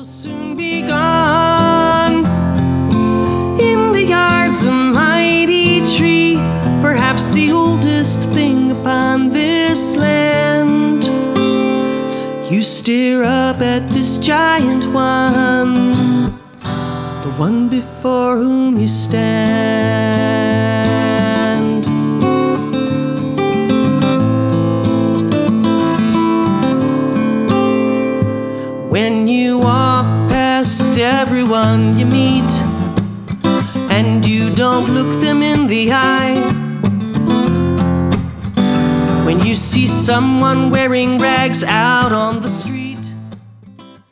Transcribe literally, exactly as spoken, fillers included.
will soon be gone. In the yard's a mighty tree, perhaps the oldest thing upon this land. You stare up at this giant one, the one before whom you stand. When you walk past everyone you meet, and you don't look them in the eye, when you see someone wearing rags out on the street,